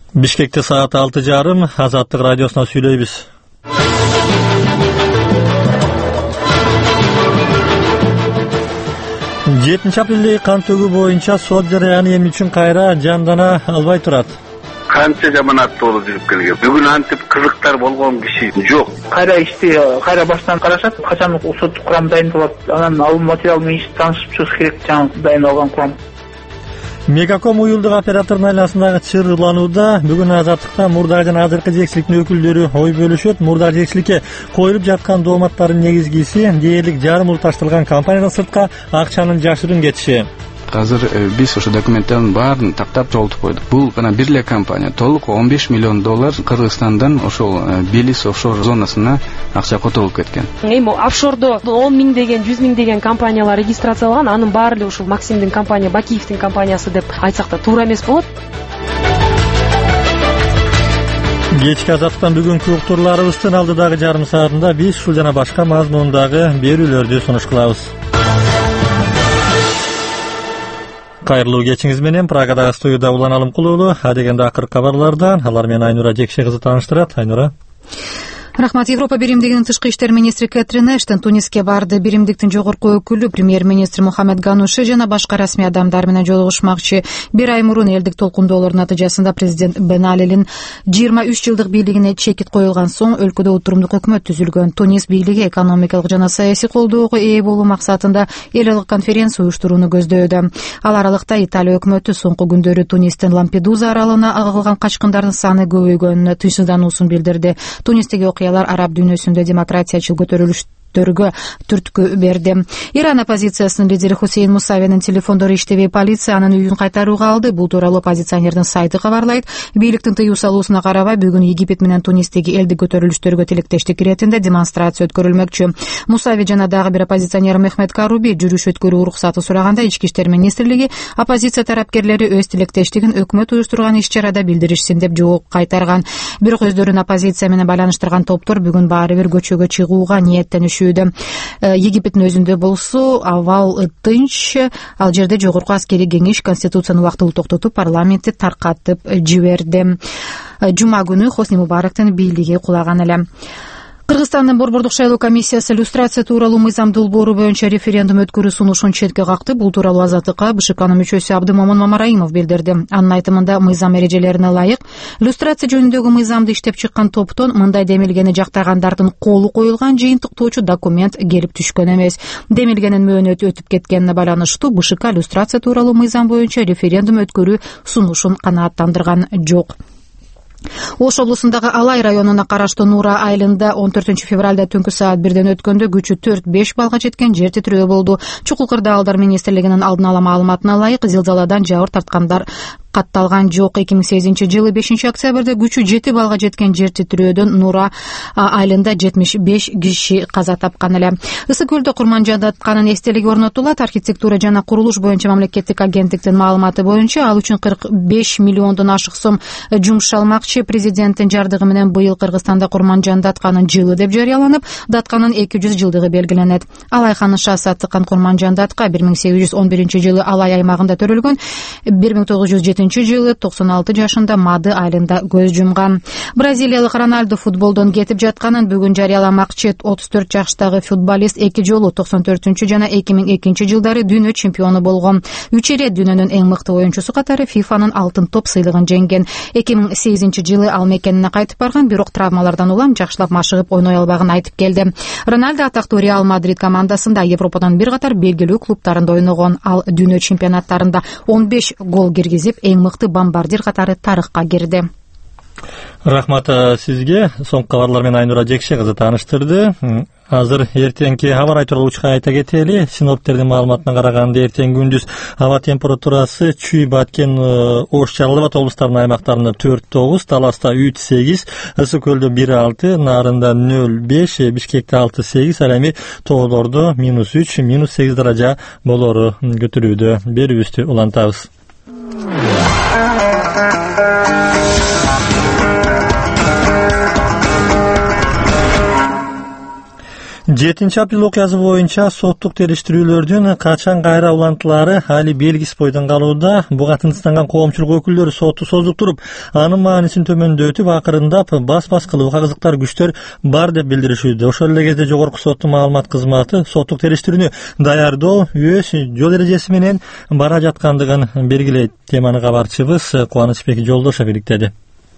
Бишкекте саат 6:30 Азаттык радиосуна сүйлөйбүз. 7 апрелде кан төгүү боюнча сот жарыяны эмне үчүн кайра жандана албай турат? Канча жаманат болуп жүрүп келген. Бүгүн антип кызыктар болгон киши жок. Кайра ишти кайра баштан карашат, качан сот курам дайындалат, анан ал материал менен таанышып чыгыш керек, жаңы дайындалган курам. Мегаком уюлдук оператордун айланасындагы чырланууда бүгүн Азаттыкта мурдагы жана азыркы жетекчиликтин өкүлдөрү ой бөлүшөт. Мурдагы жетекчиликке коюлуп жаткан дооматтардын негизгиси дээрлик жарым ыл ташталган компаниядан сыртка акчанын жашырын кетиши. Азыр биз ошо документтердин баарын тактап жолтуп койдук. Бул гана бир эле компания толук $15 миллион Кыргызстандан ошол Белис офшор зонасына акча которулуп кеткен. Эми офшордо 10 миңдеген, 100 миңдеген компаниялар регистрацияланган, анын баары эле ушул Максимдин компания, Бакиевдин компаниясы деп айтсак да туура эмес болот. Кечки Азаттыктан бүгүнкү уктурларыбыздын алдыдагы жарым саатында биз ушул жана башка мазмундагы берүүлөрдү сунуш кылабыз. Кайрылуу кечиңиз менен Прагадагы студияда Улан Алымкулуулу, адегенде акыркы кабарлардан алар менен Айнура Жекше кызы тааныштырат. Айнура. Рахмат. Европа биримдигинин тышкы иштер министри Кэтрин Эштон Туниске барды. Биримдиктин жогорку өкүлү премьер-министр Мухаммед Гануши жана башка расмий адамдар менен жолугушмакчы. Бир ай мурун элдик толкундоолордун натыйжасында президент Бен Алилин 23 жылдык бийлигине чекит коюлган соң өлкөдө отурумдук өкмөт түзүлгөн. Тунис бийлиги экономикалык жана саясий колдоого ээ болуу максатында эл аралык конференция уюштурууну көздөдө. Ал аралыкта Италия өкмөтү соңку күндөрү Тунистин Лампедуза аралына агылган качкындардын саны көбөйгөнүнө тынчсыздануусун билдирди. Тунистеги араб дүйнөсүндө демократиячыл көтөрүлүштөргө түрткү берди. Иран оппозициясынын лидери Хусейн Мусавинин телефондору иштебей полиция анын үйүн кайтарууга алды. Бул тууралуу оппозиционердин сайты кабарлайт. Бийликтин тыюу салуусуна карабай бүгүн Египет менен Тунистеги элдик көтөрүлүштөргө тилектештик иретинде демонстрация өткөрүлмөкчү. Мусави жана дагы бир оппозиционер Мехмед Каруби жүрүш өткөрүү уруксаты сураганда Ички иштер министрлиги оппозиция тарапкерлери өз тилектештигин өкмөт уюштурган иш-чарада билдиришсин деп жооп кайтарган. Бирок өздөрүн оппозиция менен байланыштырган топтор бүгүн баары бир көчөгө чыгууга ниеттенишүүдө. Египеттин өзүндө болсо абал тынч, ал жерде жогорку аскерий кеңеш конституцияны убактылуу токтотуп парламентти таркатып жиберди. Жума күнү Хосни Мубарактын бийлиги кулаган эле. Кыргызстандын Борбордук шайлоо комиссиясы иллюстрация тууралуу мыйзам долбоору боюнча референдум өткөрүү сунушун четке какты. Бул тууралуу Азаттыкка БШКнын мүчөсү Абдымомун Мамараимов билдирди. Анын айтымында мыйзам эрежелерине ылайык иллюстрация жөнүндөгү мыйзамды иштеп чыккан топтон мындай демилгени жактагандардын колу коюлган жыйынтыктоочу документ келип түшкөн эмес. Демилгенин мөөнөтү өтүп кеткенине байланыштуу БШК иллюстрация тууралуу мыйзам боюнча референдум өткөрүү сунушун канааттандырган жок. Ош облусундагы Алай районуна караштуу Нура айылында 14 февралда түнкү саат 1ден өткөндө күчү 4-5 балга жеткен жер титирөө болду. Чукул Кырдаалдар министрлигинин алдын ала маалыматына ылайык зилзаладан жабыр тарткандар катталган жок. 2008 жылы 5 октябрда күчү 7 балга жеткен жер титирөөдөн Нура айылында 75 киши каза тапкан эле. Ысык көлдө курман жатканын эстелиги орнотулат. Архитектура жана курулуш боюнча мамлекеттик агенттиктин маалыматы боюнча ал үчүн 45 миллиондон ашык сом жумшалмакчы. Президенттин жардыгы менен быйыл Кыргызстанда курман жатканын жылы деп жарыяланып, датканын 200 жылдыгы белгиленет. Алай ханышасы аттыккан курман датка 1811 жылы Алай аймагында төрөлгөн. 1907 жылы 96 жашында Мады айылында көз жумган. Бразилиялык Роналду футболдон кетип жатканын бүгүн жарыяламакчы. 34 жаштагы футболист 2 жолу 94 жана 2002 жылдары дүйнө чемпиону болгон. 3 ирет дүйнөнүн эң мыкты оюнчусу катары FIFA-нын алтын топ сыйлыгын жеңген. 2008 жылы ал мекенине кайтып барган, бирок травмалардан улам жакшылап машыгып ойной албагын айтып келди. Роналду атактуу Реал Мадрид командасында Европадан бир катар белгилүү клубтарында ойногон. Ал дүйнө чемпионаттарында 15 гол киргизип, эң мыкты бомбардир катары тарыхка кирди. Рахмат сизге. Соңку кабарлар менен Айнура Жекше кызы тааныштырды. Азыр эртеңки аба райы тууралуу учка айта кетели. Синоптиктердин маалыматына караганда эртең күндүз аба температурасы Чүй, Баткен, Ош, Жалал Абад облустарынын аймактарында 4-9, Таласта 3-8, Ысык көлдө 1-6, Нарында 0-5, Бишкекте 6-8, ал эми тоолордо -3, -8 даража болору күтүлүүдө. Берүүбүздү улантабыз. 7 апрель окуясы боюнча соттук териштирүүлөрдүн качан кайра улантылары али белгисиз бойдон калууда. Буга тынчсызданган коомчулук өкүлдөрү сотту создуктуруп, анын маанисин төмөндөтүп, акырындап бас кылууга кызыктар күчтөр бар деп билдиришүүдө. Ошол эле кезде жогорку соттун маалымат кызматы соттук териштирүүнү даярдоо өз жол эрежеси менен бара жаткандыгын белгилейт. Теманы кабарчыбыз Кубанычбек Жолдошов иликтеди.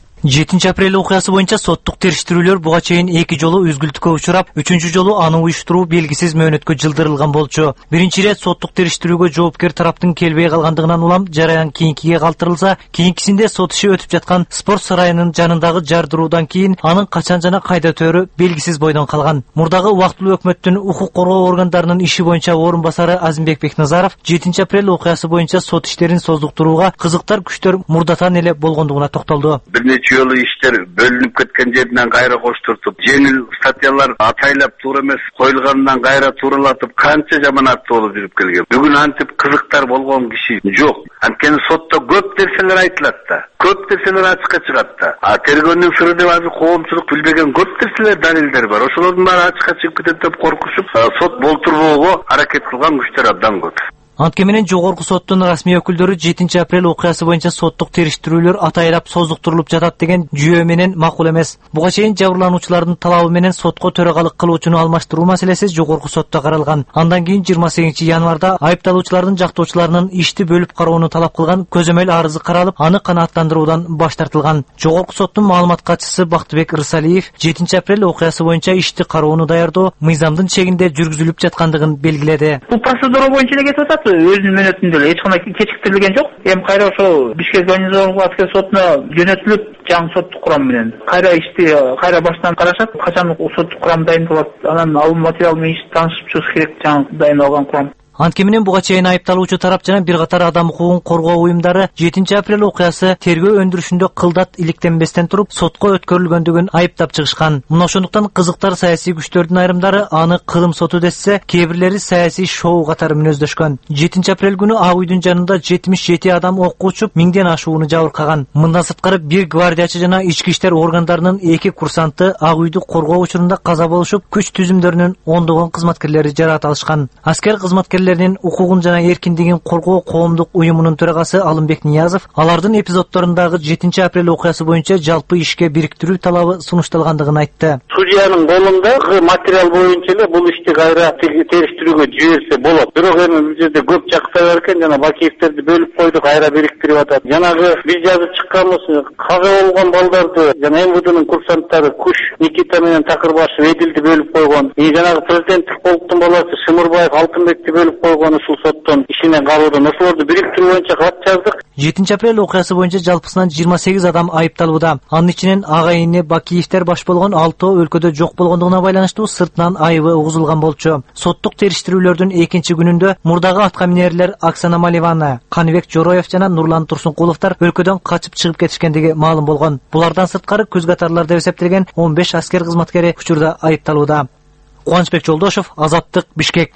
7 апрель окуясы боюнча соттук териштирүүлөр буга чейин 2 жолу үзгүлтүккө учурап, 3-чү жолу аны уюштуруу белгисиз мөөнөткө жылдырылган болчу. Биринчи ирет соттук териштирүүгө жоопкер тараптын келбей калгандыгынан улам жараян кийинкиге калтырылса, кийинкисинде сот иши өтүп жаткан спорт сарайынын жанындагы жардыруудан кийин анын качан жана кайда өтөөрү белгисиз бойдон калган. Мурдагы убактылуу өкмөттүн укук коргоо органдарынын иши боюнча орун басары Азимбек Бекназаров 7 апрель окуясы боюнча сот иштерин создуктурууга кызыктар күчтөр мурдатан эле болгондугуна токтолду. Жолу иштер бөлүнүп кеткен жеринен кайра коштуртуп, жеңил статьялар атайлап туура эмес коюлганынан кайра тууралатып, канча жаманат болуп жүрүп келген. Бүгүн антип кызыктар болгон киши жок. Анткени сотто көп нерселер айтылат да, көп нерселер ачыкка чыгат да. Тергөөнүн сыры деп азыр коомчулук билбеген көп нерселер, далилдер бар. Ошолордун баары ачыкка чыгып кетет деп коркушуп, сот болтурбоого аракет кылган күчтөр абдан көп. Антке менен жогорку соттун расмий өкүлдөрү 7 апрель окуясы боюнча соттук териштирүүлөр атайлап создуктурулуп жатат деген жүйө менен макул эмес. Буга чейин жабырлануучулардын талабы менен сотко төрагалык кылуучуну алмаштыруу маселеси жогорку сотто каралган. Андан кийин 28 январда айыпталуучулардын жактоочуларынын ишти бөлүп кароону талап кылган көзөмөл арызы каралып, аны канааттандыруудан баш тартылган. Жогорку соттун маалымат катчысы Бактыбек Рысалиев 7 апрель окуясы боюнча ишти кароону даярдоо мыйзамдын чегинде жүргүзүлүп жаткандыгын белгиледи. Бул процедура боюнча эле кетип атат. Өзүнүн мөөнөтүндө эле эч кандай кечиктирилген жок. Эми кайра ошол Бишкек гарнизондук аскер сотуна жөнөтүлүп, жаңы соттук курам менен кайра ишти кайра баштан карашат. Качан соттук курам дайындалат, анан алым материал менен ишти таанышып чыгыш керек, жаңы дайындалган курам. Антке менен буга чейин айыпталуучу тарап жана бир катар адам укугун коргоо уюмдары 7 апрель окуясы тергөө өндүрүшүндө кылдат иликтенбестен туруп сотко өткөрүлгөндүгүн айыптап чыгышкан. Мына ошондуктан кызыктар саясий күчтөрдүн айрымдары аны кылым соту десе, кээ бирлери саясий шоу катары мүнөздөшкөн. 7 апрель күнү Ак үйдүн жанында 77 адам окко учуп, 1000ден ашууну жабыркаган. Мындан сырткары бир гвардиячы жана ички иштер органдарынын 2 курсанты Ак үйдү коргоо учурунда каза болушуп, күч түзүмдөрүнүн ондогон кызматкерлери жараат алышкан. Аскер кызматкерлеринин укугун жана эркиндигин коргоо коомдук уюмунун төрагасы Алымбек Ниязов алардын эпизоддорундагы 7 апрель окуясы боюнча жалпы ишке бириктирүү талабы сунушталгандыгын айтты. Судьянын колунда материал боюнча эле бул ишти кайра териштирүүгө жиберсе болот. Бирок эми бул жерде көп жакса бар экен, жана Бакиевтерди бөлүп койду, кайра бириктирип атат. Жанагы биз жазып чыкканбыз, каза болгон балдарды жана МВДнын курсанттары Куш Никита менен Такырбашев Эдилди бөлүп койгон. Жанагы президенттик полктун баласы Шымырбаев Алтынбекти бөлүп койгон ушул соттун ишине калуудан ошолорду бириктирүү боюнча кат жаздык. 7 апрель окуясы боюнча жалпысынан 28 адам айыпталууда. Анын ичинен агайыны Бакиевтер баш болгон 6 өлкөдө жок болгондугуна байланыштуу сыртынан айыбы угузулган болчу. Соттук териштирүүлөрдүн 2-чи күнүндө мурдагы атка минерлер Оксана Маливана, Каныбек Жороев жана Нурлан Турсункуловдор өлкөдөн качып чыгып кетишкендиги маалым болгон. Булардан сырткары көз катарлар деп эсептелген 15 аскер кызматкери учурда айыпталууда. Кубанычбек Жолдошов, Азаттык, Бишкек.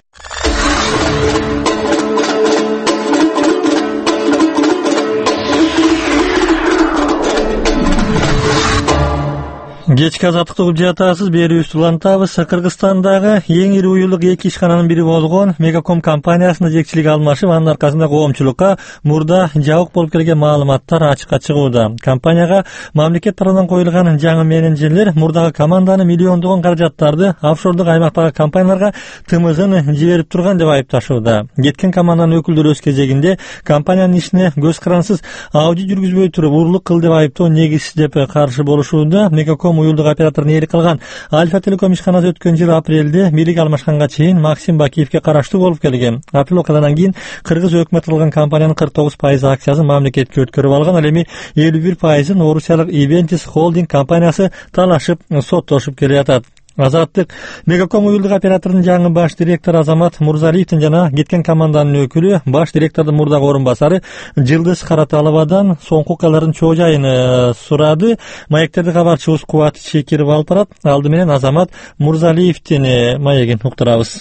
Кечки азаттыкты угуп жатасыз, берүүбүздү улантабыз. Кыргызстандагы эң ири уюлдук 2 ишкананын бири болгон Мегаком компаниясында жетекчилик алмашып, анын аркасында коомчулукка мурда жабык болуп келген маалыматтар ачыкка чыгууда. Компанияга мамлекет тарабынан коюлган жаңы менеджерлер мурдагы команданы миллиондогон каражаттарды офшордук аймактагы компанияларга тымыгын жиберип турган деп айыпташууда. Кеткен команданын өкүлдөрү өз кезегинде компаниянын ишине көз карансыз аудит жүргүзбөй туруп урлук кыл деп айыптоо негизсиз деп каршы болушууда. Мегаком уюлдук операторун ээлик кылган Альфа Телеком ишканасы өткөн жыл апрелде бийлик алмашканга чейин Максим Бакиевке караштуу болуп келген. Апрель окуядан кийин кыргыз өкмөтү кылган компаниянын 49% акциясын мамлекетке өткөрүп алган. Ал эми 51%-ын орусиялык Ивентис холдинг компаниясы талашып соттошуп келе жатат. Азаттык. Мегаком уюлдук операторунун жаңы баш директору Азамат Мурзалиевдин жана кеткен команданын өкүлү баш директордун мурдагы орун басары Жылдыз Караталовадан соңку окуялардын чоо жайын сурады. Маектерди кабарчыбыз Кубат Чекиров алып барат. Алды менен Азамат Мурзалиевдин маегин уктурабыз.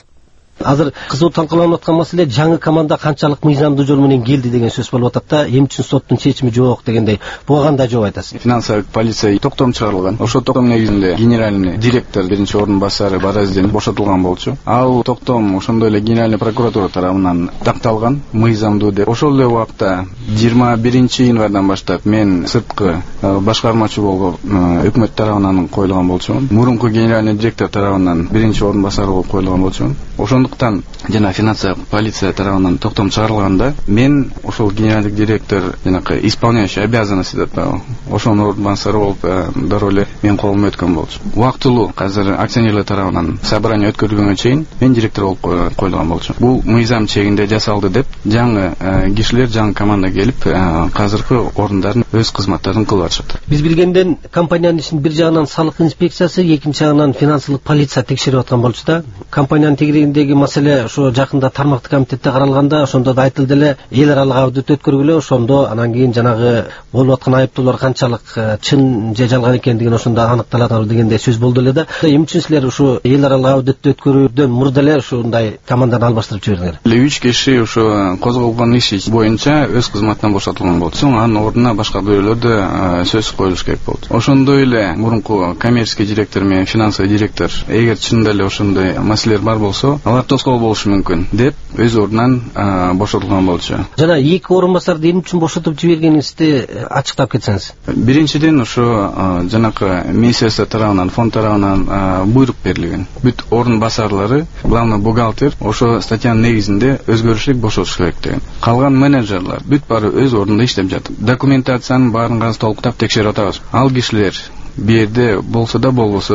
Азыр кызуу талкууланып аткан маселе жаңы команда канчалык мыйзамдуу жол менен келди деген сөз болуп атат да, эмне үчүн соттун чечими жок дегендей. Буга кандай жооп айтасыз? Финансовый полиция токтом чыгарылган. Ошол токтом негизинде генеральный директор биринчи ордун басары Бараздин бошотулган болчу. Ал токтом ошондой эле генеральный прокуратура тарабынан такталган, мыйзамдуу деп. Ошол эле убакта 21-январдан баштап мен сырткы башкармачы болуп өкмөт тарабынан коюлган болчумун. Мурунку генеральный директор тарабынан биринчи ордун басары болуп коюлган болчумун. Ошондуктан жана финансовый полиция тарабынан токтом чыгарылганда мен ошол генеральный директор жанакы исполняющий обязанности деп ошонун ордун басары болуп дароо эле менин колума өткөн болчу. Убактылуу азыр акционерлер тарабынан собрание өткөрүлгөнгө чейин мен директор болуп коюлган болчу. Бул мыйзам чегинде жасалды деп жаңы кишилер, жаңы команда келип азыркы ордундарын өз кызматтарын кылып атышат. Биз билгенден компаниянын ишин бир жагынан салык инспекциясы, экинчи жагынан финансылык полиция текшерип аткан болчу да. Компаниянын тегерегиндеги маселе ошо жакында тармактык комитетте каралганда, ошондо да айтылды эле, эл аралык аудит өткөргүлө, ошондо анан кийин жанагы болуп аткан айыптоолор канчалык чын же жалган экендигин ошондо аныкталат дегендей сөз болду эле да. Эмне үчүн силер ушу эл аралык аудитти өткөрүүдөн мурда эле ушундай команданы албаштырып жибердиңер? 3 киши ушу козголгон иш боюнча өз кызматынан бошотулган болду. Соң анын ордуна башка бирөөлөрдө сөз коюлуш керек болду. Ошондой эле мурунку коммерческий директор менен финансовый директор эгер чынында эле ошондой маселелер бар болсо, алар тоскоол болушу мүмкүн деп өз ордунан бошотулган болчу. Жана эки орун басарды эмне үчүн бошотуп жибергениңизди ачыктап кетсеңиз. Биринчиден ушу жанакы министерство тарабынан, фонд тарабынан буйрук берилген. Бүт ордун басарлары, главный бухгалтер ошо статьянын негизинде өзгөрүшлүк бошотуш керек деген. Калган менеджерлер бүт баары өз ордунда иштеп жатат. Документациянын баарын азыр толуктап текшерип атабыз. Ал кишилер берде болсо да болбосо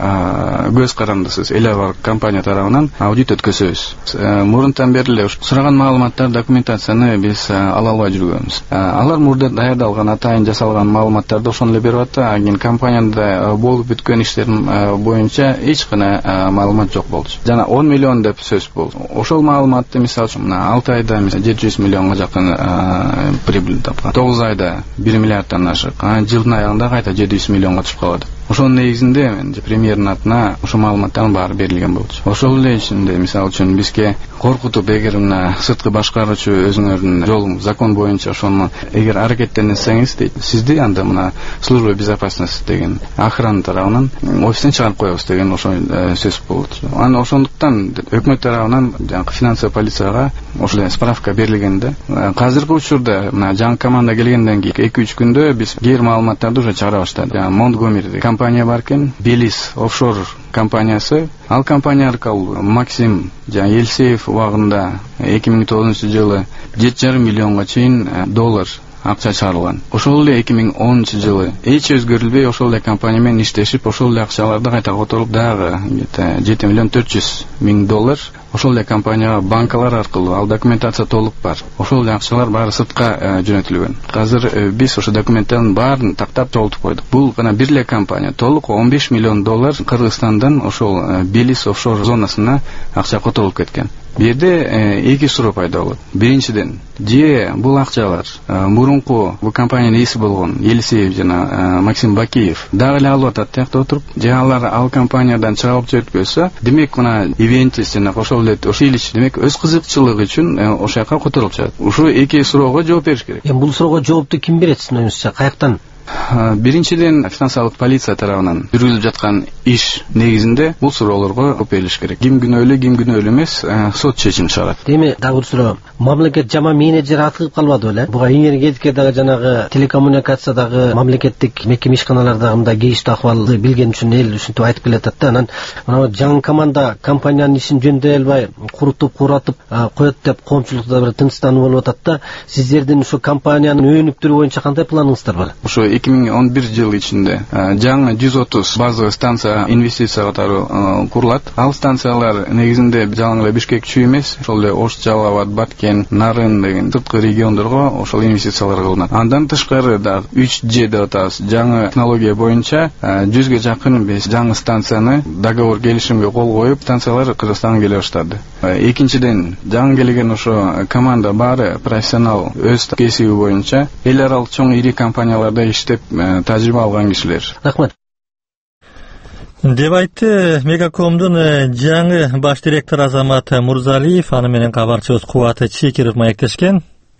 да көз карандысыз эл аралык компания тарабынан аудит өткөзөбүз. Мурунтан бери эле сураган маалыматтар, документацияны биз ала албай жүргөнбүз. Алар мурда даярдалган, атайын жасалган маалыматтарды ошону эле берип атты. Кийин компанияда болуп бүткөн иштердин боюнча эч кандай маалымат жок болчу. Жана 10 миллион деп сөз болду. Ошол маалыматты мисалы үчүн 6 айда 700 миллионго жакын прибыль тапкан. 9 айда 1 миллиарддан ашык. Жылдын аягында кайта 700 миллионго чыгып калат. Ошонун негизинде премьердин атына ошо маалыматтардын баары берилген болчу. Ошол эле ичинде мисалы үчүн бизге коркутуп, эгер мына сырткы башкаруучу өзүңөрдүн жолун закон боюнча ошону эгер аракеттенсеңиз дейт, сизди анда мына служба безопасности деген охрана тарабынан офистен чыгарып коебуз деген ошо сөз болот. Анан ошондуктан өкмөт тарабынан финансовый полицияга ошол справка берилгенде, азыркы учурда мына жаңы команда келгенден кийин 2-3 күндө биз кээ бир маалыматтарды уже чыгара баштадык. Монтгомери компания бар экен, Белис офшор компаниясы. Ал компания аркылуу Максим Елисеев убагында 2009-жылы 7,5 миллионго чейин доллар акча чыгарылган. Ошол эле 2010 жылы эч өзгөрүлбөй ошол эле компания менен иштешип, ошол эле акчаларды кайта которуп дагы 7 миллион 400 миң доллар ошол эле компанияга банкалар аркылуу, ал документация толук бар. Ошол эле акчалар баары сыртка жөнөтүлгөн. Азыр биз ошо документтин баарын тактап чогултуп койдук. Бул гана бир эле компания толук 15 миллион доллар Кыргызстандан ошол Белис офшор зонасына акча которулуп кеткен. Бу жерде эки суроо пайда болот. Биринчиден, бул акчалар мурунку бул компаниянын ээси болгон Елисеев жана Максим Бакиев дагы эле алып атат тиякта отуруп, же алар ал компаниядан чыгарып жибербөсө, демек мына ивентис жана ошол эле ошилич, демек өз кызыкчылыгы үчүн ошол жака которулуп чыгат. Ушу эки суроого жооп бериш керек. Бул суроого жоопту ким берет сиздин оюңузча? Каяктан? Биринчиден финансылык полиция тарабынан жүргүзүлүп жаткан иш негизинде бул суроолорго жооп берилиш керек. Ким күнөөлүү, ким күнөөлүү эмес, сот чечим чыгарат. Эми дагы бир суроо. Мамлекет жама менеджер атылып калбады беле? Буга энергетика дагы жанагы телекоммуникациядагы мамлекеттик мекеме ишканалардагы мындай кейиштүү акыбалды билген үчүн эл ушинтип айтып келатат да. Анан мына жаңы команда компаниянын ишин жөндөй албай, куратып коет деп коомчулукта бир тынчтануу болуп атат да. Сиздердин ушу компаниянын өнүктүрүү боюнча кандай планыңыздар бар? Ошо 2011 жыл ичинде жаңы 130 базовый станция инвестиция катары курулат. Ал станциялар негизинде жалаң эле Бишкек-Чүй эмес, ошол эле Ош, Жалал-Абад, Баткен, Нарын деген сырткы региондорго ошол инвестициялар кылынат. Андан тышкары да 3G деп атабыз, жаңы технология боюнча 100ге жакын биз жаңы станцияны договор келишимге кол коюп, станциялар Кыргызстанга келе баштады. Экинчиден, жаңы келген ошо команда баары профессионал, өз кесиби боюнча эл аралык чоң ири компанияларда иштеп тажрыйба алган кишилер. Рахмат. деп айтты Мегакомдун жаңы баш директору Азамат Мурзалиев. Аны менен кабарчыбыз Кубат Чекиров маектешкен.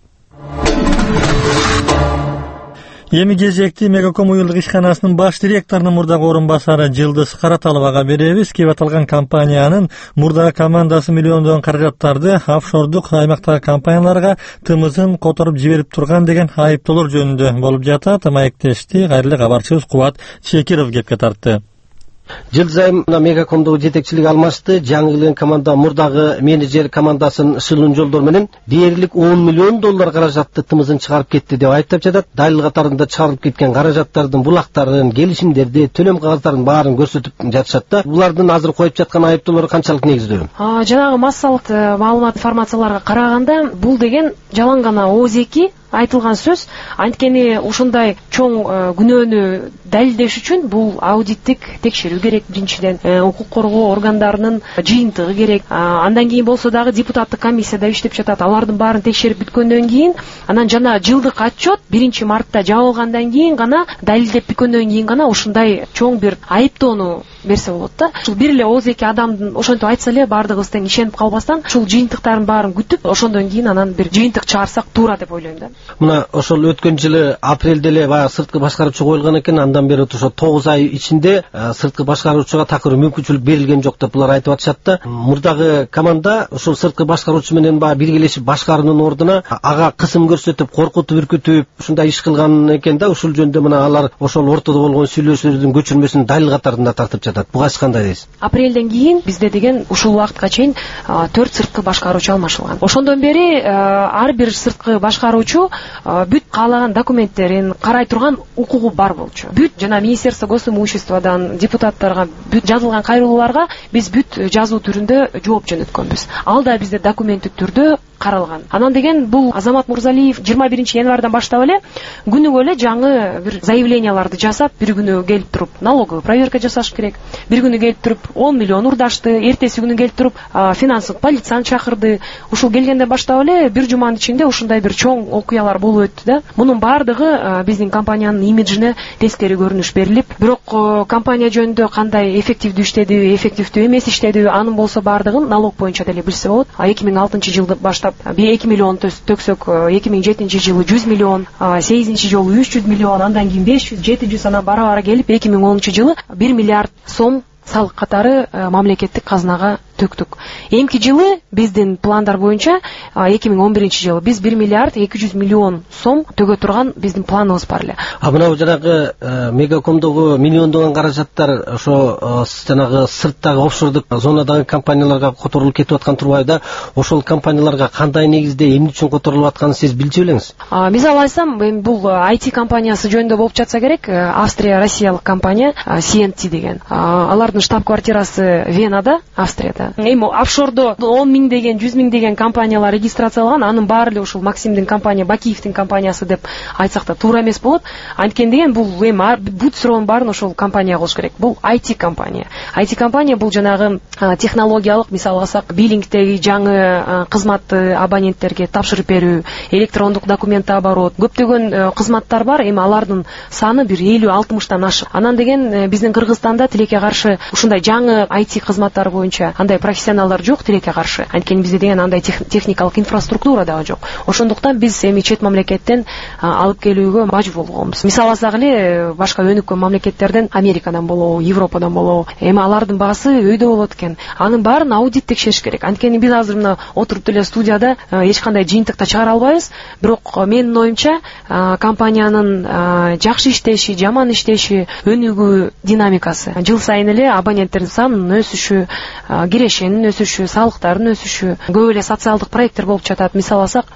Эми кезекти Мегаком уюлдук ишканасынын баш директорунун мурдагы орун басары Жылдыз Караталовага беребиз. Кеп аталган компаниянын мурдагы командасы миллиондогон каражаттарды офшордук аймактагы компанияларга тымызын которуп жиберип турган деген айыптоолор жөнүндө болуп жатат. Маектешти кайрылы кабарчыбыз Кубат Чекиров кепке тартты. Жылдыз айым Мегакомдогу жетекчилик алмашты. Жаңы келген команда мурдагы менеджер командасын шылын жолдор менен дээрлик $10 миллион каражатты тымызын чыгарып кетти деп айыптап жатат. Далил катарында чыгарылып кеткен каражаттардын булактарын, келишимдерди, төлөм кагаздарын баарын көрсөтүп жатышат да. Булардын азыр коюп жаткан айыптоолору канчалык негиздүү? Жанагы массалык маалымат информацияларга караганда бул деген жалаң гана ооз-2 айтылган сөз. Анткени ушундай чоң күнөөнү далилдеш үчүн бул аудиттик текшерүү керек. Биринчиден укук коргоо органдарынын жыйынтыгы керек. Андан кийин болсо дагы депутаттык комиссияда иштеп жатат. Алардын баарын текшерип бүткөндөн кийин анан жана жылдык отчет 1-мартта жабылгандан кийин гана далилдеп бүткөндөн кийин гана ушундай чоң бир айыптоону берсе болот да. Ушул бир эле ооз-2 адамдын ошентип айтса эле баардыгыбыз тең ишенип калбастан ушул жыйынтыктардын баарын күтүп ошондон кийин анан бир жыйынтык чыгарсак туура деп ойлойм да. Мына ошол өткөн жылы апрелде эле баягы сырткы башкаруучу коюлган экен. Андан бери ошо 9 ай ичинде сырткы башкаруучуга такыр мүмкүнчүлүк берилген жок деп булар айтып атышат да. Мурдагы команда ушул сырткы башкаруучу менен баягы биргелешип башкаруунун ордуна ага кысым көрсөтүп, коркутуп, үркүтүп ушундай иш кылган экен да. Ушул жөнүндө мына алар ошол ортодо болгон сүйлөшүүлөрдүн көчүрмөсүн далил катарында тартып жатат. Буга сиз кандай дейсиз? Апрелден кийин бизде деген ушул убакытка чейин 4 сырткы башкаруучу алмашылган. Ошондон бери ар бир сырткы башкаруучу бүт каалаган документтерин карай турган укугу бар болчу. Бүт жана Министерство госимуществодан депутаттарга бүт жазылган кайрылууларга биз бүт жазуу түрүндө жооп жөнөткөнбүз. Ал да бизде документтик түрдө каралган. Анан деген бул Азамат Мурзалиев 21-январдан баштап эле күнүгө эле жаңы бир заявленияларды жасап, бир күнү келип туруп налоговый проверка жасаш керек. Бир күнү келип туруп 10 миллион урдашты, эртеси күнү келип туруп финансылык полицияны чакырды. Ушул келгенден баштап эле бир жуманын ичинде ушундай бир чоң окуялар болуп өттү да. Мунун баардыгы биздин компаниянын имиджине тескери көрүнүш берилип, бирок компания жөнүндө кандай эффективдүү иштеди, эффективдүү эмес иштеди, анын болсо баардыгын налог боюнча деле билсе болот. 2006-жылды баштап 2 миллион төксөк, 2007-жылы 100 миллион, 8-жолу 300 миллион, андан кийин 500, 700, анан бара-бара келип 2010-жылы 1 миллиард сом салык катары мамлекеттик казынага төктүк. Эмки жылы биздин пландар боюнча 2011-жылы биз 1 миллиард 200 миллион сом төгө турган биздин планыбыз бар эле. Мына жанагы Мегакомдогу миллиондогон каражаттар ошо жанагы сырттагы офшордук зонадагы компанияларга которулуп кетип аткан турбайбы? Ошол компанияларга кандай негизде эмне үчүн которулуп атканын сиз билчү белеңиз? Мисалы айтсам, бул IT компаниясы жөнүндө болуп жатса керек. Австрия Россиялык компания CNT деген. Алардын штаб-квартирасы Венада, Австрияда. Эми офшордо 10 миң деген, 100 миң деген компаниялар регистрацияланган. Анын баары эле ушул Максимдин компания, Бакиевдин компаниясы деп айтсак да туура эмес болот. Анткени деген бул эми бүт суроонун баарын ошол компания кылыш керек. Бул IT компания. IT компания бул жанагы технологиялык, мисалы алсак, биллингдеги жаңы кызматты абоненттерге тапшырып берүү, электрондук документ оборот, көптөгөн кызматтар бар. Эми алардын саны бир 50-60тан ашык. Анан деген биздин Кыргызстанда тилекке каршы ушундай жаңы IT кызматтары боюнча андай профессионалдар жок тилекке каршы. Анткени бизде деген андай техникалык инфраструктура дагы жок. Ошондуктан биз эми чет мамлекеттен алып келүүгө мажбур болгонбуз. Мисалы алсак эле башка өнүккөн мамлекеттерден, Америкадан болобу, Европадан болобу, эми алардын баасы өйдө болот экен. Анын баарын аудит текшериш керек. Анткени биз азыр мына отуруп эле студияда эч кандай жыйынтыкта чыгара албайбыз. Бирок менин оюмча компаниянын жакшы иштеши, жаман иштеши, өнүгүү динамикасы жыл сайын эле абоненттердин санынын өсүшү, кирешенин өсүшү, салыктардын өсүшү, көп эле социалдык проекттер болуп жатат. Мисалы алсак,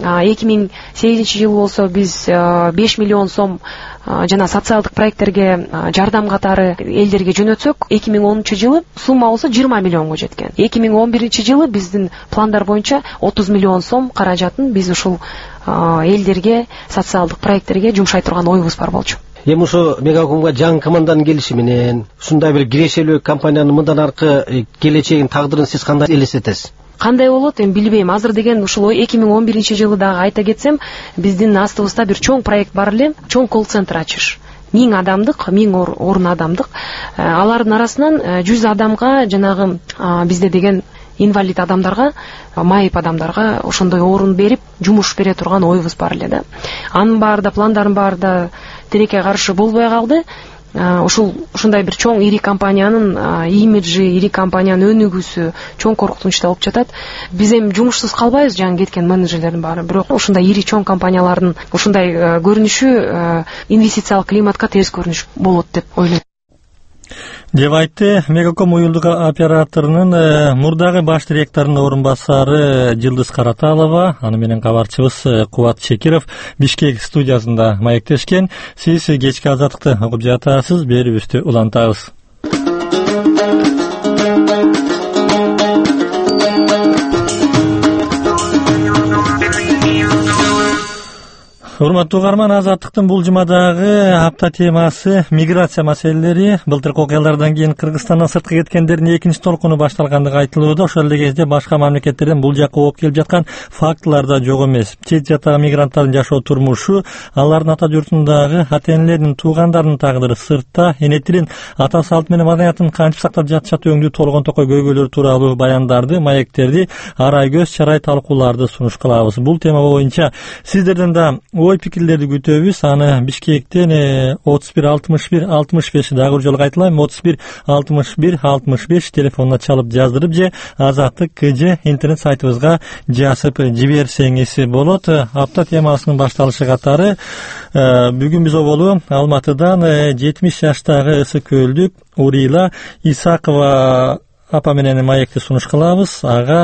2008-жылы болсо биз 5 миллион сом жана социалдык проекттерге жардам катары элдерге жөнөтсөк, 2010-жылы сумма болсо 20 миллионго жеткен. 2011-жылы биздин пландар боюнча 30 миллион сом каражатын биз ушул элдерге, социалдык проекттерге жумшай турган оюбуз бар болчу. Эми ошо Мегакомго жаңы команданын келиши менен ушундай бир кирешелүү компаниянын мындан аркы келечегин, тагдырын сиз кандай элестетесиз? Кандай болот, эми билбейм. Азыр деген ушул 2011-жылы дагы айта кетсем, биздин астыбызда бир чоң проект бар эле, чоң колл-центр ачыш. 1000 адамдык 1000 орун адамдык, алардын арасынан 100 адамга жанагы бизде деген инвалид адамдарга, майып адамдарга ошондой орун берип жумуш бере турган оюбуз бар эле да. Анын баарында пландардын баарында тилекке каршы болбой калды. Ушундай бир чоң ири компаниянын имиджи, ири компаниянын өнүгүүсү чоң коркунучта болуп жатат. Биз эми жумушсуз калбайбыз, жаңы кеткен менеджерлердин баары. Бирок ушундай ири чоң компаниялардын ушундай көрүнүшү инвестициялык климатка терс көрүнүш болот деп ойлойм деп айтты Мегаком уюлдук операторунун мурдагы баш директорунун орун басары Жылдыз Караталова. Аны менен кабарчыбыз Кубат Шекиров Бишкек студиясында маектешкен. Сиз кечки азаттыкты угуп жатасыз, берүүбүздү улантабыз. Урматтуу угарман, азаттыктын бул жумадагы апта темасы миграция маселелери. Былтыркы окуялардан кийин Кыргызстандан сыртка кеткендердин экинчи толкуну башталгандыгы айтылууда. Ошол эле кезде башка мамлекеттерден бул жакка ооп келип жаткан фактылар да жок эмес. Чет жактагы мигранттардын жашоо турмушу, алардын ата журтундагы ата-энелеринин, туугандарынын тагдыры, сыртта эне тилин, ата салт менен маданиятын кантип сактап жатышат өңдүү толгон токой көйгөйлөр тууралуу баяндарды, маектерди, арай көз чарай талкууларды сунуш кылабыз. Бул тема боюнча сиздерден да ой пикирлерди күтөбүз. Аны Бишкектен 31 61 65 дагы бир жолу кайталайм, 31 61 65 телефонуна чалып жаздырып же Азаттык КЖ интернет сайтыбызга жазып жиберсеңиз болот. Апта темасынын башталышы катары бүгүн биз оболу Алматыдан 70 жаштагы ысы көлдүк Урила Исакова апа менен маекти сунуш кылабыз.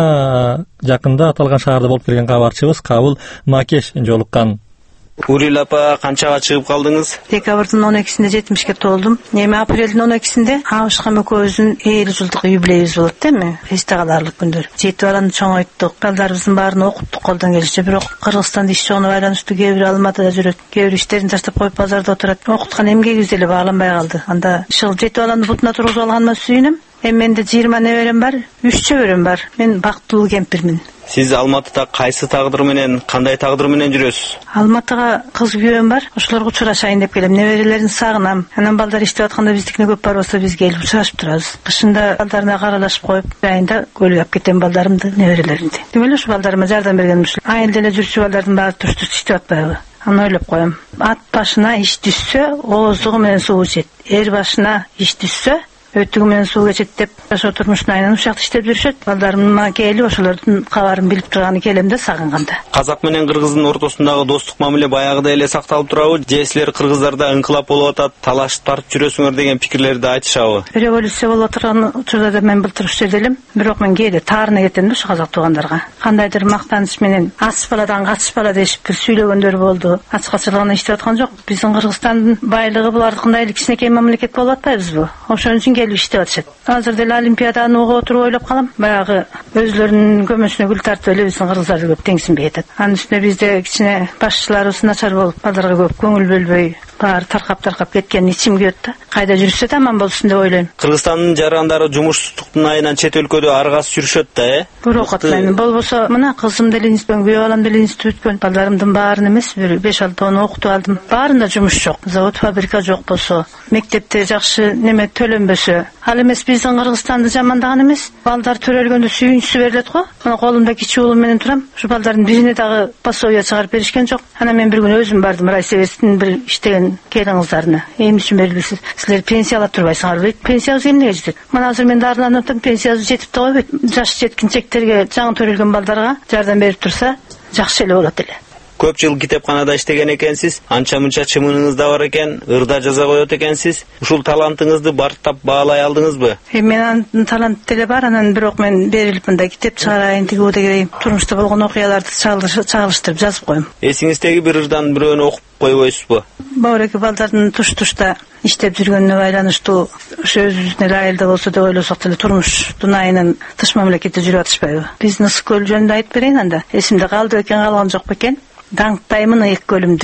Ага жакында аталган шаарда болуп келген кабарчыбыз Кабыл Макеш жолуккан. Урила апа, канчага чыгып калдыңыз? Декабрдын 12-синде 70ке толдум. Эми апрелдин 12-синде Абышкан экөөбүздүн 50 жылдык юбилейибиз болот да эми. Эсте каларлык күндөр. 7 баланы чоңойттук. Балдарыбыздын баарын окуттук колдон келишче. Бирок Кыргызстанда иш жогуна байланыштуу кээ бир Алматыда жүрөт. Кээ бир иштерин таштап коюп базарда отурат. Окуткан эмгегибиз деле бааланбай калды. Анда ушул 7 баланы бутуна тургузуп алганыма сүйүнөм. Эми менде 20 неберем бар, 3 чөбөрөм бар. Мен бактылуу кемпирмин. Сиз Алматыда кайсы тагдыр менен, кандай тагдыр менен жүрөсүз? Алматыга кыз күйөөм бар. Ошолорго учурашайын деп келем. Неберелерин сагынам. Анан балдар иштеп атканда биздикине көп бар болсо биз келип учурашып турабыз. Кышында балдарына каралашып коюп, айында көлүп алып кетем балдарымды, неберелеримди. Демек эле ушу балдарыма жардам бергеним ушул. Айылда эле жүрчү балдардын баары туш-туш иштеп атпайбы? Аны ойлоп коем. Ат башына иш түшсө, ооздугу менен суу ичет. Эр башына иш түшсө, өтүгү менен суу кечет деп жашоо турмушуна айланып ушакта иштеп жүрүшөт. Балдарыма келип ошолордун кабарын билип турганы келем да сагынганда. Казак менен кыргыздын ортосундагы достук мамиле баягыдай эле сакталып турабы? Же силер кыргыздарда инкылап болуп атат, талашып тартып жүрөсүңөр деген пикирлерди айтышабы? Революция болуп отурган учурда да мен былтыр ушул жерде элем. Бирок мен кээде таарына кетем да ушу казак туугандарга. Кандайдыр мактаныч менен ас баладан качыш бала дешип бир сүйлөгөндөр болду. Ачык-ачыгына иштеп аткан жок. Биздин Кыргызстандын байлыгы булардыкындай эле кичинекей мамлекет болуп атпайбызбы? Ошон үчүн келип иштеп атышат. Азыр деле Олимпиаданы угуп отуруп ойлоп калам. Баягы өзлөрүнүн көмөсүнө гүл тартып эле биздин кыргыздар көп теңсинбей атат. Анын үстүнө бизде кичине башчыларыбыз начар болуп, балдарга көп көңүл бөлбөй, баары таркап кеткен ичим күйөт да. Кайда жүрүшсө да аман болсун деп ойлойм. Кыргызстандын жарандары жумушсуздуктун айынан чет өлкөдө аргасыз жүрүшөт да, Бирок атпайм. Болбосо мына кызым деле институт, күйөө балам деле институт бүткөн. Балдарымдын баарын эмес, бир 5-6 окутуп алдым. Баарында жумуш жок. Завод, фабрика жок болсо, мектепте жакшы неме төлөнбөсө, ал эмес биздин Кыргызстанды жамандаган эмес. Балдар төрөлгөндө сүйүнчүсү берилет го. Мына колумда кичи уулум менен турам. Ушу балдардын бирине дагы пособие чыгарып беришкен жок. Анан мен бир күнү өзүм бардым райсоветтин бир иштеген келин кыздарына. Эмне үчүн берилбейсиз? Силер пенсия алып турбайсыңарбы? Пенсиябыз эмнеге жетет? Мына азыр мен дарыланып атам, пенсиябыз жетип да койбойт. Жаш жеткинчектерге, жаңы төрөлгөн балдарга жардам берип турса, жакшы эле болот эле. Көп жыл китепканада иштеген экенсиз, анча-мынча чымыныңыз да бар экен, ырда жаза коет экенсиз. Ушул талантыңызды бартап баалай алдыңызбы? Менин талант деле бар, анан бирок мен берилип мындай китеп чыгарайын, тигүү дегей, турмушта болгон окуяларды чагылыштырып жазып коем. Эсиңиздеги бир ырдан бирөөнү окуп койбойсузбу? Бауреки балдардын туш-тушта иштеп жүргөнүнө байланыштуу ошо өзүбүздүн эле айылда болсо деп ойлосок деле турмуштун айынан тыш мамлекетте жүрүп атышпайбы? Биздин Ысык көл жөнүндө айтып берейин анда. Эсимде калды бекен, калган жок бекен. Даңктаймын ыйык көлүмдү.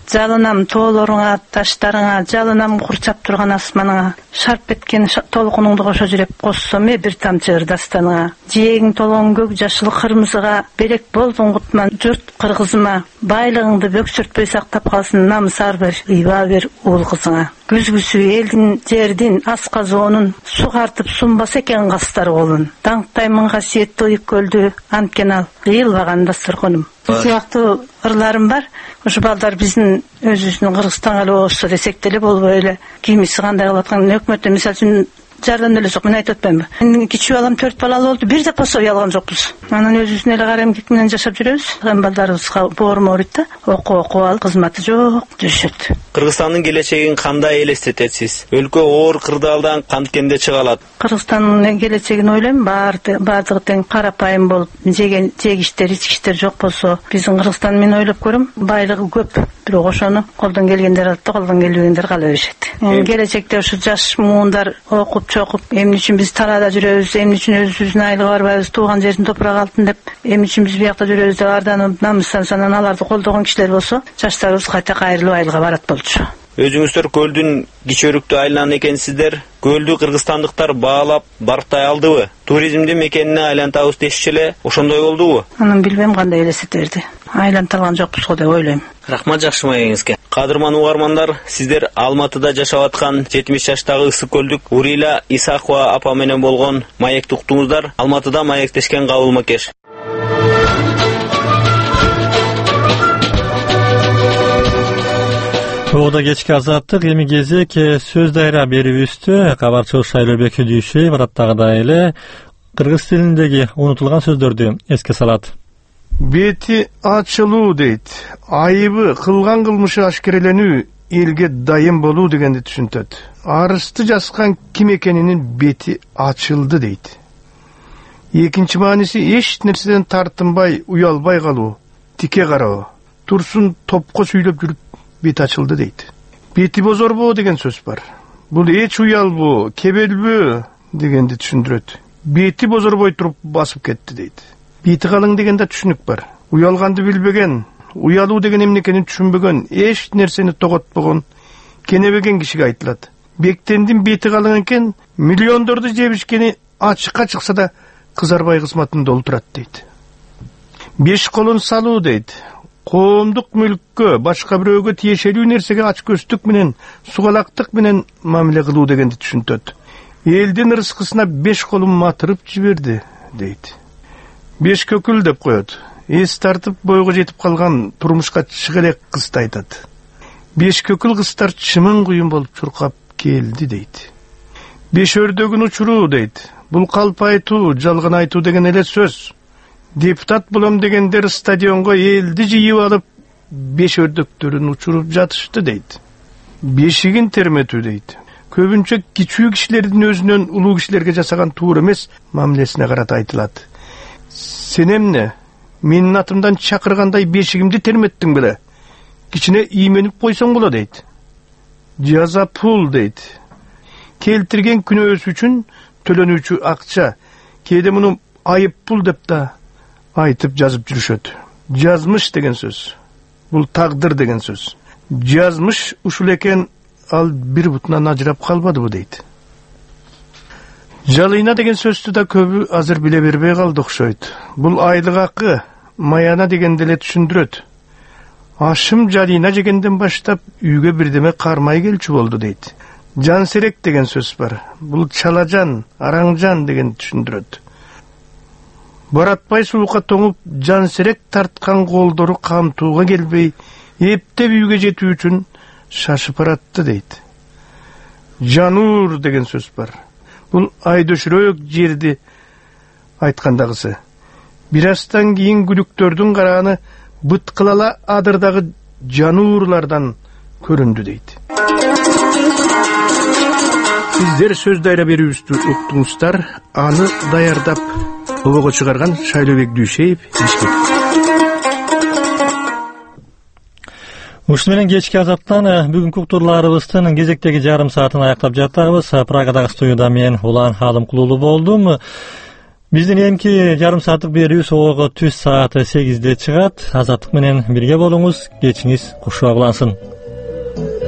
жалынам тоолоруңа, таштарыңа, жалынам курчап турган асманыңа, шарп эткен толкунуңду кошо жүрөп коссом бир тамчы ырдастаныңа. Жээгиң толгон көк жашыл кырмызыга, белек болдуң кутман журт кыргызыма, байлыгыңды бөксөртпөй сактап калсын намыс ар бир ыйба бер уул кызыңа. Күзгүсү элдин жердин асказоонун, сугартып сунбаса экен кастар колун. Даңктаймын касиеттүү ыйык көлдү, анткен ал ыйылбаган дасторконум. Сыяктуу ырларым бар. Ошо балдар биздин өзүбүздүн Кыргызстанга эле болсо десек деле болбой эле. Кимиси кандай кылып аткан өкмөттөн мисалы үчүн жардам деле жок. Мен айтып атпаймынбы? Менин кичүү балам 4 балалы болду. Бир да пособие алган жокпуз. Анан өзүбүздүн эле кара эмгек менен жашап жүрөбүз. Эми балдарыбызга боорум ооруйт да. Окуп ал кызматы жок жүрүшөт. Кыргызстандын келечегин кандай элестетесиз? Өлкө оор кырдаалдан канткенде чыга алат? Кыргызстандын келечегин ойлойм, баардыгы тең карапайым болуп, жегиштер, ичкиштер жок болсо, биздин Кыргызстан мен ойлоп көрөм, байлыгы көп. Бирок ошону колдон келгендер алат да, колдон келбегендер кала беришет. Келечекте ошо жаш муундар окуп чокуп, эмне үчүн биз талаада жүрөбүз, эмне үчүн өзүбүздүн айылга барбайбыз, тууган жердин топурагы алтын деп, эмне үчүн биз биякта жүрөбүз деп арданып, намыстанып аларды колдогон кишилер болсо, жаштарыбыз кайта кайрылып айылга барат болчу. Өзүңүздөр көлдүн кичөрүктүү айланан экенсиздер. Көлдү кыргызстандыктар баалап барктай алдыбы? Туризмди мекенине айлантабыз дешчү эле, ошондой болдубу? Анын билбейм кандай элестете берди. Айланталган жокпуз го деп ойлойм. Рахмат жакшы маегиңизге. Кадырман угармандар, сиздер Алматыда жашап аткан 70 жаштагы ысык көлдүк Урила Исакова апа менен болгон маекти уктуңуздар. Алматыда маектешкен Кабыл Макеш. Ода кечки азаттык эми кезек сөз дайра берүүбүздө кабарчыбыз Шайлообек Дүйшөев араттагыдай эле кыргыз тилиндеги унутулган сөздөрдү эске салат. Бети ачылуу дейт. Айыбы кылган кылмышы ашкереленүү, элге дайым болуу дегенди түшүнтөт. Арызды жазган ким экенинин бети ачылды дейт. Экинчи мааниси эч нерседен тартынбай, уялбай калуу, тике кароо, турсун топко сүйлөп жүрүп бет ачылды дейт. Бети бозорбоо деген сөз бар. Бул эч уялбоо, кебелбөө дегенди түшүндүрөт. Бети бозорбой туруп басып кетти дейт. Бети калың деген да түшүнүк бар. Уялганды билбеген, уялуу деген эмне экенин түшүнбөгөн, эч нерсени тоготпогон, кенебеген кишиге айтылат. Бектендин бети калың экен, миллиондорду жебишкени ачыкка чыкса да кызарбай кызматын долтурат дейт. Беш колун салуу дейт. Коомдук мүлккө, башка бирөөгө тиешелүү нерсеге ачкөздүк менен, сугалактык менен мамиле кылуу дегенди түшүнтөт. Элдин ырыскысына беш колун матырып жиберди дейт. Беш көкүл деп коет. Эс тартып бойго жетип калган турмушка чыга элек кызды айтат. Беш көкүл кыздар чымын куюн болуп чуркап келди дейт. Беш өрдөгүн учуруу дейт. Бул калп айтуу, жалган айтуу деген эле сөз. Депутат болом дегендер стадионго элди жыйып алып, беш өрдөктөрүн учуруп жатышты дейт. Бешигин терметүү дейт. Көбүнчө кичүү кишилердин өзүнөн улуу кишилерге жасаган туура эмес мамилесине карата айтылат. Сен эмне? Менин атымдан чакыргандай бешигимди терметтиң беле? Кичине ийменип койсоң боло дейт. Жаза пул дейт. Келтирген күнөөсү үчүн төлөнүүчү акча. Кээде муну айып пул деп да айтып жазып жүрүшөт. Жазмыш деген сөз. Бул тагдыр деген сөз. Жазмыш ушул экен, ал бир бутунан ажырап калбадыбы дейт. Жалыйна деген сөздү да көбү азыр биле бербей калды окшойт. Бул айлык акы, маяна дегенди эле түшүндүрөт. Ашым жалыйна жегенден баштап үйгө бирдеме кармай келчү болду дейт. Жан серек деген сөз бар. Бул чалажан, араңжан деген түшүндүрөт. Баратпай суукка тоңуп, жан серек тарткан колдору камтууга келбей, эптеп үйгө жетүү үчүн шашып баратты дейт. Жануур деген сөз бар. Бул айдөшүрөөк жерди айткандагысы. Бир астан кийин күлүктөрдүн карааны быткылала адырдагы жануурлардан көрүндү дейт. Сиздер сөз дайра берүүбүздү уктуңуздар. Аны даярдап обого чыгарган Шайлообек Дүйшөев, Бишкек. Ушуну менен кечки азаттан бүгүнкү уктурларыбыздын кезектеги жарым саатын аяктап жатабыз. Прагадагы студияда мен Улан Алымкулуулу болдум. Биздин эмки жарым сааттык берүүбүз оборго түз сааты 8'de чыгат. Азаттык менен бирге болуңуз, кечиңиз кушуа булансын.